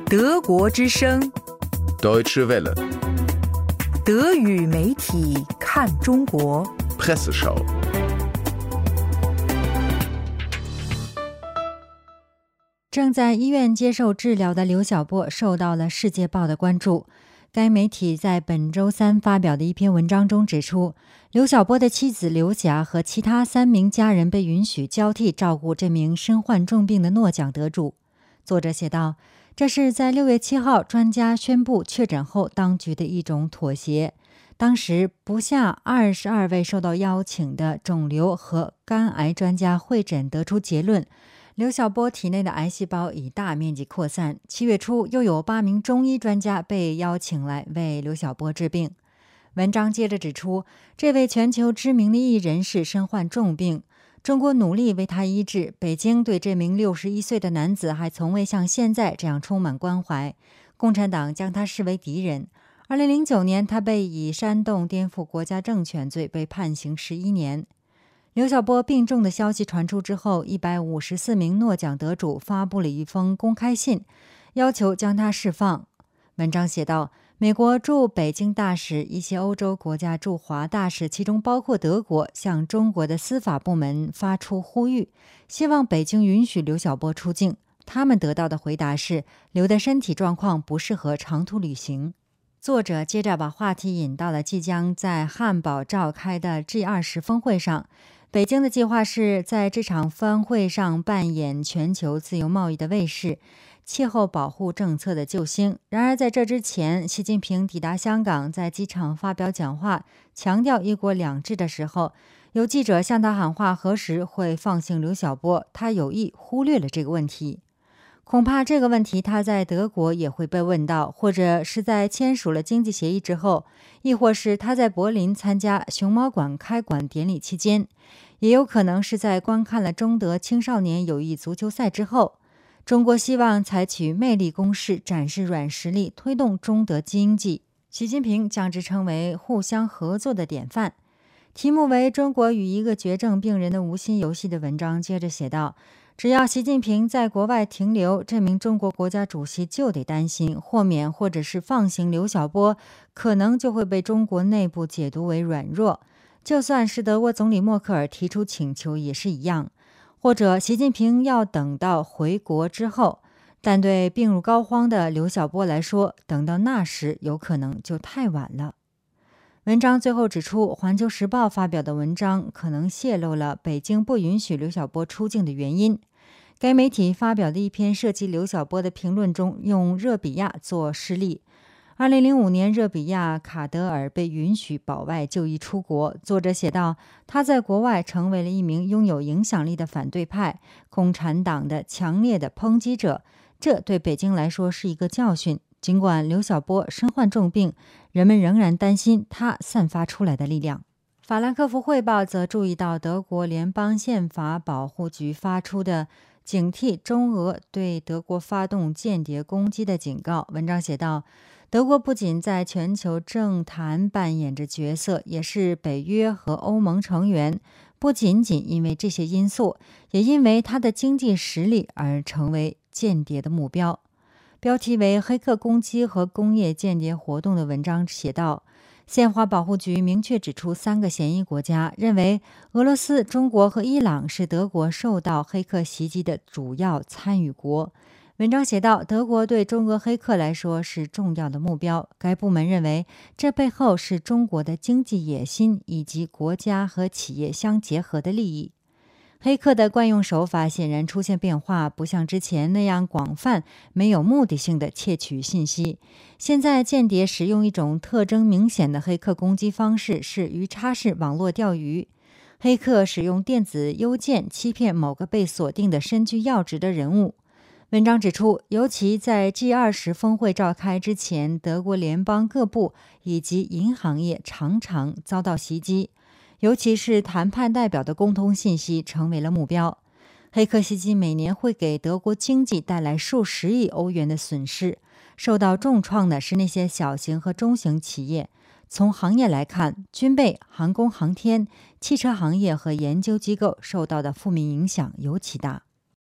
德国之声 Deutsche Welle 德语媒体看中国 Presseschau。 正在医院接受治疗的刘晓波受到了《世界报》的关注。该媒体在本周三发表的一篇文章中指出，刘晓波的妻子刘霞和其他3名家人被允许交替照顾这名身患重病的诺奖得主。作者写道，这是在6月7号专家宣布确诊后当局的一种妥协。当时不下22位受到邀请的肿瘤和肝癌专家会诊得出结论，刘晓波体内的癌细胞已大面积扩散。7月初，又有8名中医专家被邀请来为刘晓波治病。文章接着指出，这位全球知名的艺人士身患重病，中国努力为他医治，北京对这名61岁的男子还从未像现在这样充满关怀。共产党将他视为敌人。2009年，他被以煽动颠覆国家政权罪被判刑11年。刘晓波病重的消息传出之后，154名诺奖得主发布了一封公开信，要求将他释放。文章写道，美国驻北京大使、一些欧洲国家驻华大使，其中包括德国，向中国的司法部门发出呼吁，希望北京允许刘晓波出境。他们得到的回答是，刘的身体状况不适合长途旅行。作者接着把话题引到了即将在汉堡召开的 G20 峰会上。北京的计划是在这场峰会上扮演全球自由贸易的卫士，气候保护政策的救星。然而在这之前，习近平抵达香港，在机场发表讲话，强调一国两制的时候，有记者向他喊话何时会放行刘晓波，他有意忽略了这个问题。恐怕这个问题他在德国也会被问到，或者是在签署了经济协议之后，亦或是他在柏林参加熊猫馆开馆典礼期间，也有可能是在观看了中德青少年友谊足球赛之后。中国希望采取魅力攻势，展示软实力，推动中德经济。习近平将之称为互相合作的典范。题目为《中国与一个绝症病人的无心游戏》的文章接着写道，只要习近平在国外停留，这名中国国家主席就得担心豁免或者是放行刘晓波，可能就会被中国内部解读为软弱。就算是德国总理默克尔提出请求也是一样，或者习近平要等到回国之后，但对病入膏肓的刘晓波来说，等到那时有可能就太晚了。文章最后指出，环球时报发表的文章可能泄露了北京不允许刘晓波出境的原因。该媒体发表的一篇涉及刘晓波的评论中，用热比亚做示例。2005年，热比亚卡德尔被允许保外就医出国。作者写道，他在国外成为了一名拥有影响力的反对派，共产党的强烈的抨击者。这对北京来说是一个教训。尽管刘晓波身患重病，人们仍然担心他散发出来的力量。法兰克福汇报则注意到德国联邦宪法保护局发出的警惕中俄对德国发动间谍攻击的警告。文章写道，德国不仅在全球政坛扮演着角色，也是北约和欧盟成员，不仅仅因为这些因素，也因为它的经济实力而成为间谍的目标。标题为《黑客攻击和工业间谍活动》的文章写道，宪法保护局明确指出3个嫌疑国家，认为俄罗斯、中国和伊朗是德国受到黑客袭击的主要参与国。文章写道，德国对中俄黑客来说是重要的目标。该部门认为，这背后是中国的经济野心以及国家和企业相结合的利益。黑客的惯用手法显然出现变化，不像之前那样广泛、没有目的性的窃取信息。现在间谍使用一种特征明显的黑客攻击方式，是鱼叉式网络钓鱼。黑客使用电子邮件欺骗某个被锁定的身居要职的人物。文章指出，尤其在 G20 峰会召开之前，德国联邦各部以及银行业常常遭到袭击，尤其是谈判代表的共同信息成为了目标。黑客袭击每年会给德国经济带来数十亿欧元的损失，受到重创的是那些小型和中型企业。从行业来看，军备、航空航天、汽车行业和研究机构受到的负面影响尤其大。